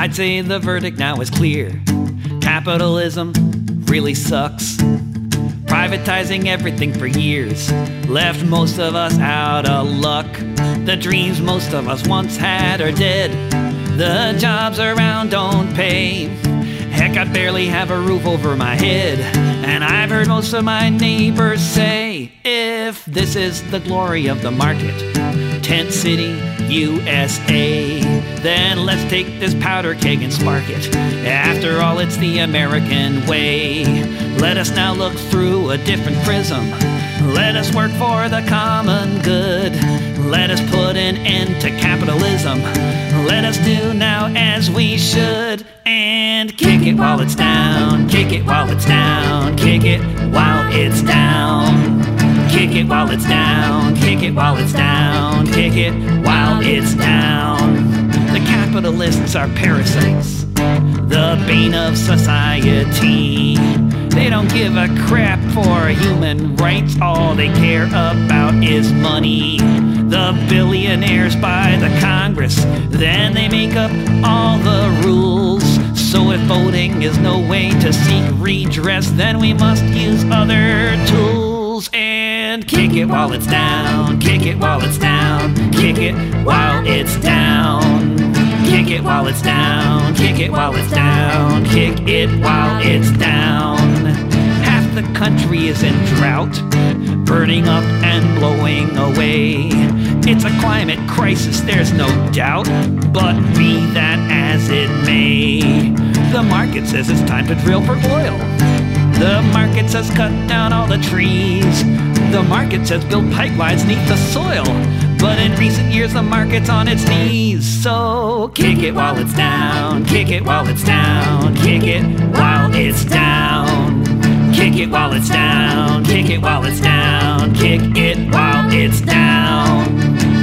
I'd say the verdict now is clear. Capitalism really sucks. Privatizing everything for years left most of us out of luck. The dreams most of us once had are dead. The jobs around don't pay. Heck, I barely have a roof over my head. And I've heard most of my neighbors say, if this is the glory of the market, Tent City, USA, then let's take this powder keg and spark it. After all, it's the American way. Let us now look through a different prism. Let us work for the common good. Let us put an end to capitalism. Let us do now as we should. And kick it while it's down. Kick it while it's down. Kick it while it's down. Kick it while it's down. Kick it while it's down. Kick it while it's down. The capitalists are parasites, the bane of society. They don't give a crap for human rights. All they care about is money. The billionaires buy the Congress, then they make up all the rules. So if voting is no way to seek redress, then we must use other tools. And kick it while it's down. Kick it while it's down. Kick it while it's down. Kick it while it's down. Kick it while it's down. Kick it while it's down. Half the country is in drought, burning up and blowing away. It's a climate crisis, there's no doubt, but be that as it may, the market says it's time to drill for oil. The market says cut down all the trees. The market says build pipelines neath the soil. But in recent years the market's on its knees. So kick it while it's down. Kick it while it's down. Kick it while it's down. Kick it while it's down. Kick it while it's down. Kick it while it's down.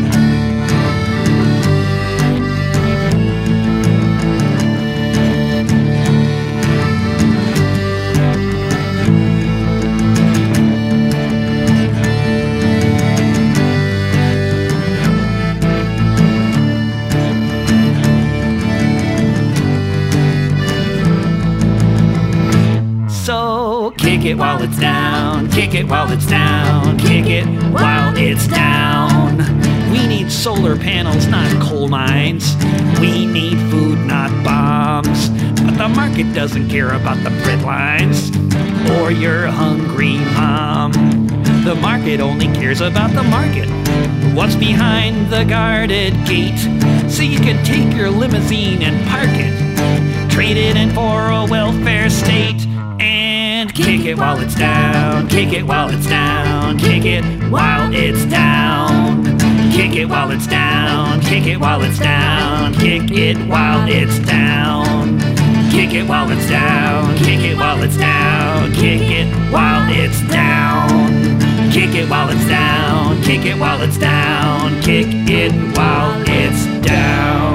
So kick it while it's down. Kick it while it's down. Kick it while it's down. We need solar panels, not coal mines. We need food, not bombs. But the market doesn't care about the bread lines or your hungry mom. The market only cares about the market. What's behind the guarded gate? So you can take your limousine and park it. Trade it in for a welfare state. And kick it while it's down. Kick it while it's down. Kick it while it's down. Kick it while it's down. Kick it while it's down. Kick it while it's down. Kick it while it's down. Kick it while it's down. Kick it while it's down. Kick it while it's down. Kick it while it's down. Kick it while it's down.